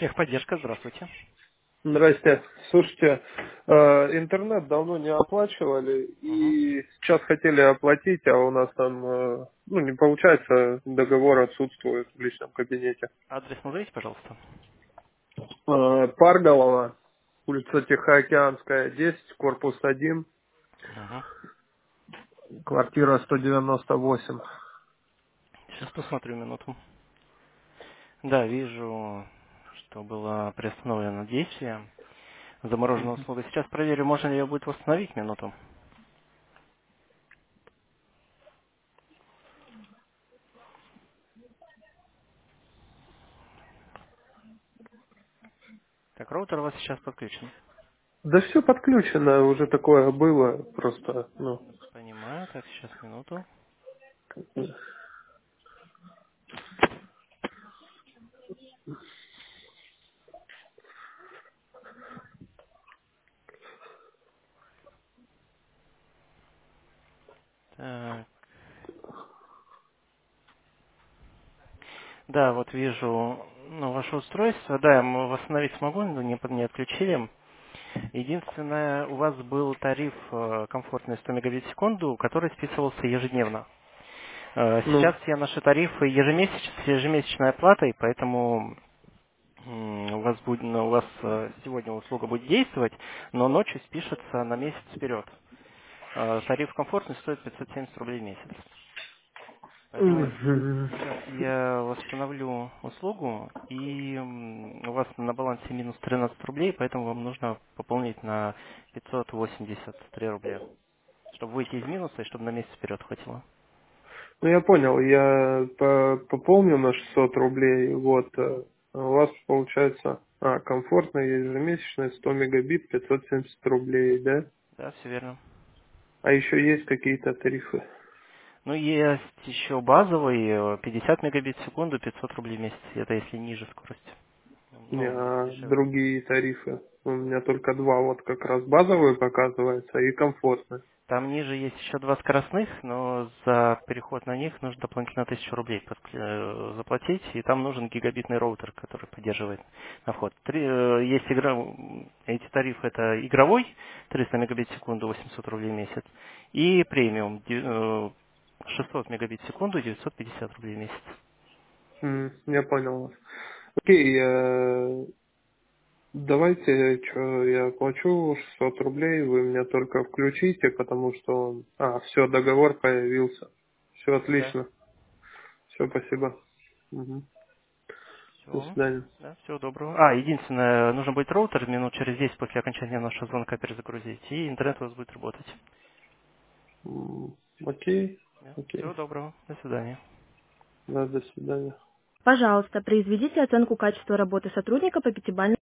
Техподдержка, здравствуйте. Здрасте. Слушайте, интернет давно не оплачивали Мгм. и сейчас хотели оплатить, а у нас там, не получается, договор отсутствует в личном кабинете. Адрес назовите, пожалуйста. Парголова, улица Тихоокеанская, 10, корпус 1, Мгм. квартира 198. Сейчас посмотрю минуту. Да, вижу, что было приостановлено действие. Заморожена услуга. Сейчас проверю, можно ли ее будет восстановить минуту. Так, роутер у вас сейчас подключен. Да все подключено, уже такое было, просто, Понимаю. Так, сейчас минуту. Так. Да, вот вижу, ваше устройство. Да, я восстановить смогу, но не отключили. Единственное, у вас был тариф комфортный 100 мегабит в секунду, который списывался ежедневно. ну, Сейчас все наши тарифы с ежемесячной оплатой, поэтому у вас сегодня услуга будет действовать, но ночью спишется на месяц вперед. Тариф комфортный стоит 570 рублей в месяц. Поэтому мгм. сейчас я восстановлю услугу, и у вас на балансе минус 13 рублей, поэтому вам нужно пополнить на 583 рубля, чтобы выйти из минуса и чтобы на месяц вперед хватило. Ну, я понял, я пополню на 600 рублей, вот, а у вас получается, комфортно, ежемесячная, 100 мегабит, 570 рублей, да? Да, все верно. А еще есть какие-то тарифы, Ну, есть еще базовый, 50 мегабит в секунду, 500 рублей в месяц. Это если ниже скорость. Если дешевле. другие тарифы. У меня только два, вот как раз базовый показывается и комфортный. Там ниже есть еще два скоростных, но за переход на них нужно дополнительно 1000 рублей заплатить, и там нужен гигабитный роутер, который поддерживает на вход. Есть эти тарифы, это игровой, 300 мегабит в секунду, 800 рублей в месяц, и премиум, 600 мегабит в секунду, 950 рублей в месяц. Я понял вас. Окей, давайте, что я плачу 600 рублей, вы меня только включите, потому что, все, договор появился. Все Да. отлично. Все, спасибо. Мгм. До Все. свидания. Да, всего доброго. Единственное, нужно будет роутер минут через 10 после окончания нашего звонка перезагрузить, и интернет у вас будет работать. Окей, Да. окей. Всего доброго. До свидания. Да, до свидания. Пожалуйста, произведите оценку качества работы сотрудника по пятибалльной